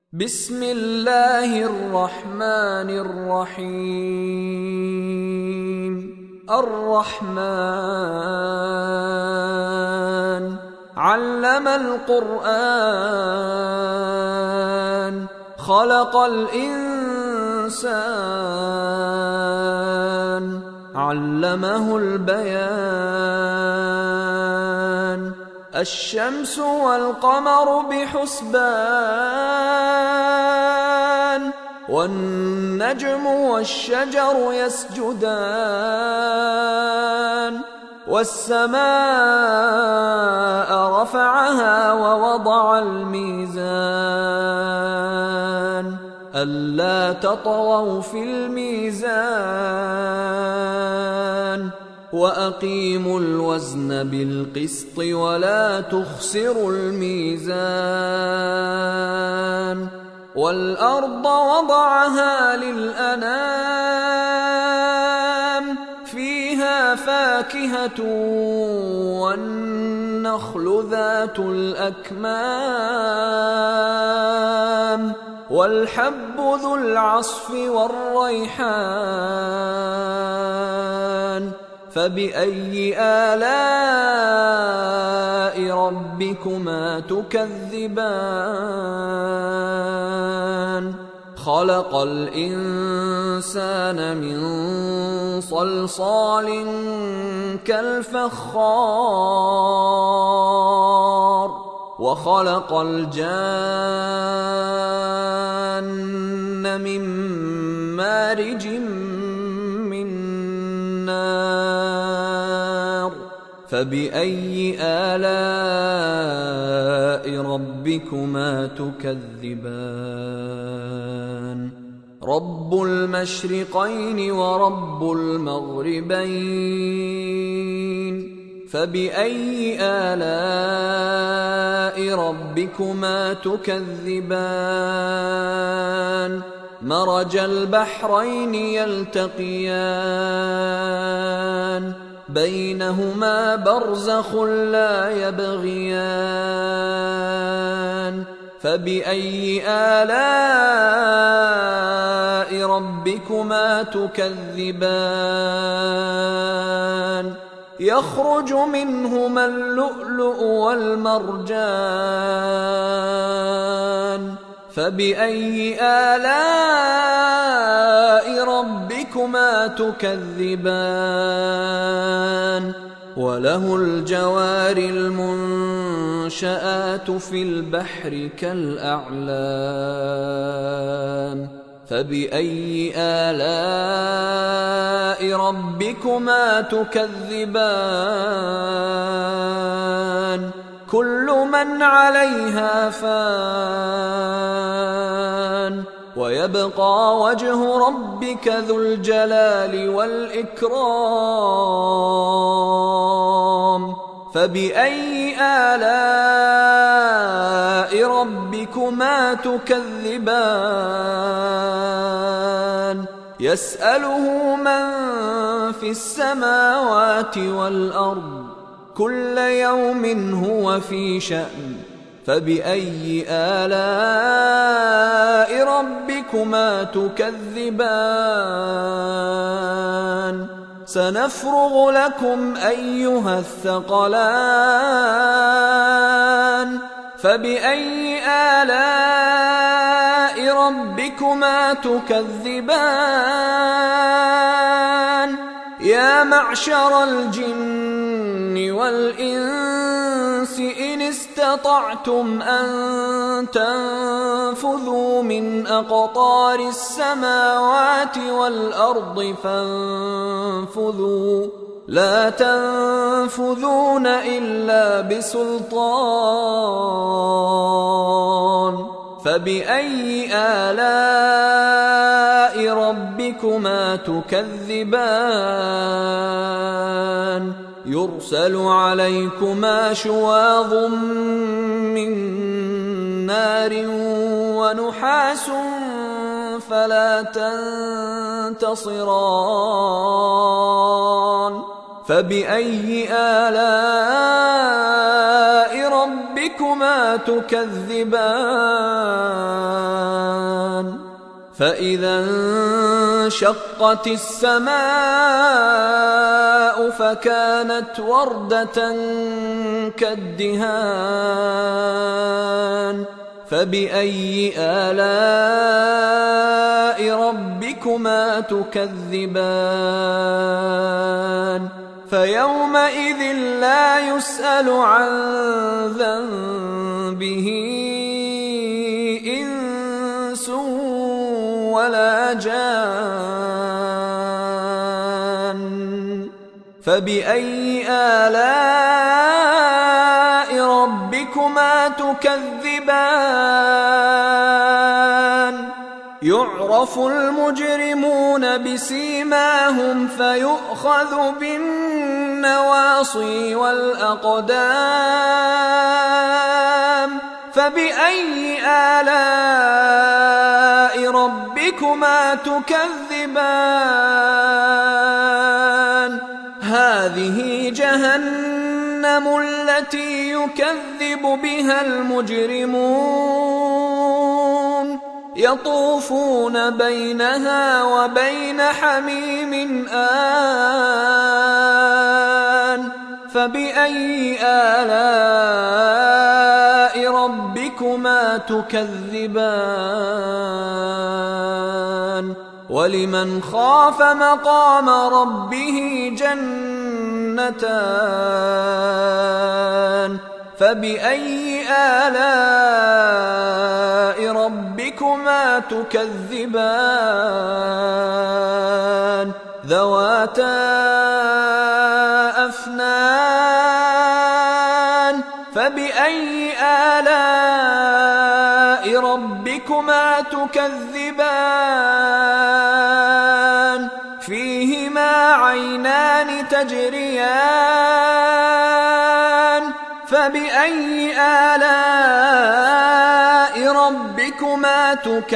بسم الله الرحمن الرحيم. الرحمن علم القرآن خلق الإنسان علمه البيان. الشمس والقمر بحسبان والنجم والشجر يسجدان. والسماء رفعها ووضع الميزان ألا تطغوا في الميزان وأقيموا الوزن بالقسط ولا تخسروا الميزان. والأرض وضعها للأنام فيها فاكهة والنخل ذات الأكمام والحب ذو العصف والريحان. فبأي آلاء ربكما تكذبان؟ خلق الإنسان من صلصال كالفخار وخلق الجان من مارج من نار. فبأي آلاء ربكما تكذبان؟ رب المشرقين ورب المغربين. فبأي آلاء ربكما تكذبان؟ مرج البحرين يلتقيان بينهما برزخ لا يبغيان. فبأي آلاء ربكما تكذبان؟ يخرج منهما اللؤلؤ والمرجان. فبأي آلاء ربكما تكذبان؟ وله الجوار المنشآت في البحر كالأعلام. فبأي آلاء ربكما تكذبان؟ كل من عليها فان ويبقى وجه ربك ذو الجلال والإكرام. فبأي آلاء ربكما تكذبان؟ يسأله من في السماوات والأرض كل يوم هو في شأن. فبأي آلاء ربكما تكذبان؟ سنفرغ لكم أيها الثقلان. فبأي آلاء ربكما تكذبان؟ يا معشر الجن والإنس إن استطعتم أن تنفذوا من أقطار السماوات والأرض فانفذوا لا تنفذون إلا بسلطان. فبأي آلاء ربكما تكذبان؟ يرسل عليكما شواظ من نار ونحاس فلا تنتصران. فبأي آلاء ربكما تكذبان؟ فإذا انشقت السماء فكانت وردة كالدهان فبأي آلاء ربكما تكذبان فيومئذ لا يسأل عن ذنبه إنس ولا جان فبأي آلاء ربكما تكذبان يعرف المجرمون بسيماهم فيؤخذ بالنواصي والأقدام فبأي آلاء ربكما تكذبان هذه جهنم التي يكذب بها المجرمون يطوفون بينها وبين حميم آن فبأي آلاء ربكما تكذبان ولمن خاف مقام ربه جنتان فبأي آلاء ربكما تكذبان ذواتا أفنان فبأي آلاء ربكما تكذبان فيهما عينان تجريان فبأي آلاء ربكما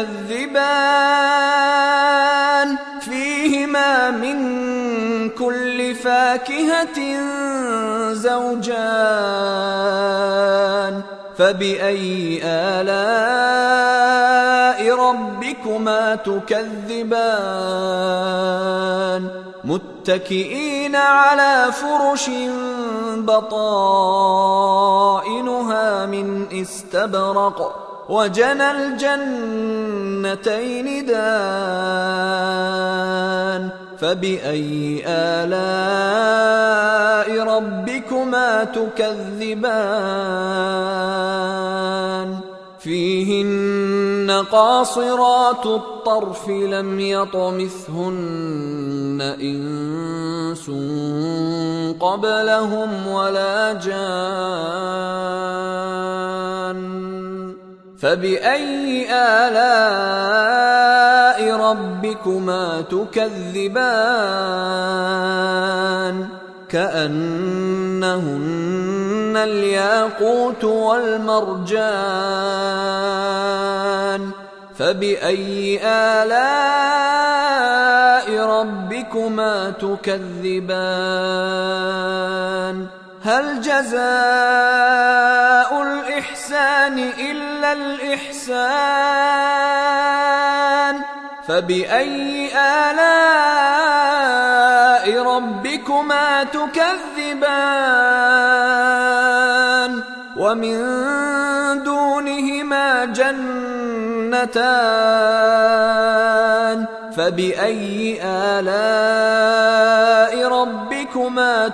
تكذبان فيهما من كل فاكهة زوجان فبأي آلاء ربكما تكذبان متكئين على فرش بطائنها من استبرق وجنى الجنتين دان فبأي آلاء ربكما تكذبان فيهن قاصرات الطرف لم يطمثهن إنس قبلهم ولا جان فبأي آلاء ربكما تكذبان كأنهن الياقوت والمرجان فبأي آلاء ربكما تكذبان هل جزاء الإحسان إلا الإحسان فبأي آلاء ربكما تكذبان ومن دونهما جنتان فبأي آلاء ربكما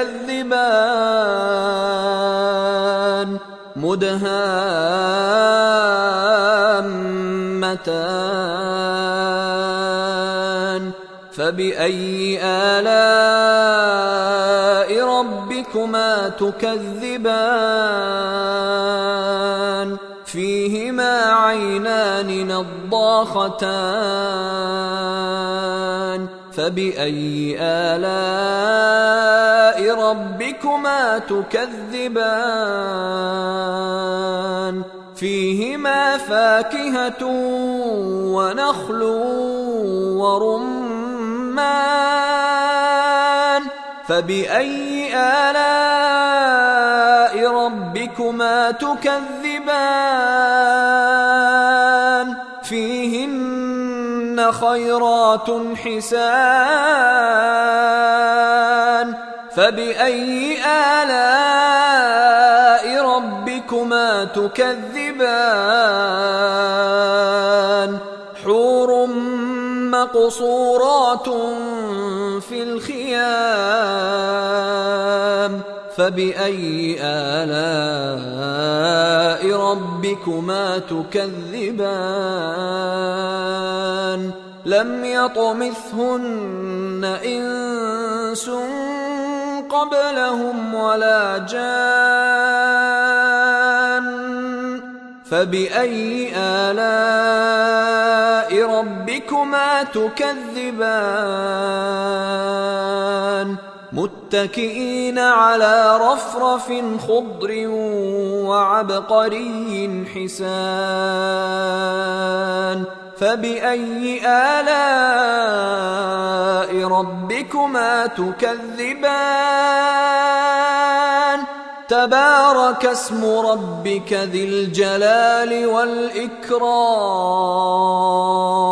تكذبان مدهامتان فبأي آلاء ربكما تكذبان فيهما عينان نضاختان فبأي آلاء ربكما تكذبان فيهما فاكهة ونخل ورمان فبأي آلاء ربكما تكذبان فيهن فيهن خيرات حسان فبأي آلاء ربكما تكذبان حور مقصورات في الخيام فبأي آلاء ربكما تكذبان لم يطمثهن إنس قبلهم ولا جان فبأي آلاء ربكما تكذبان متكئين على رفرف خضر وعبقري حسان فبأي آلاء ربكما تكذبان تبارك اسم ربك ذي الجلال والإكرام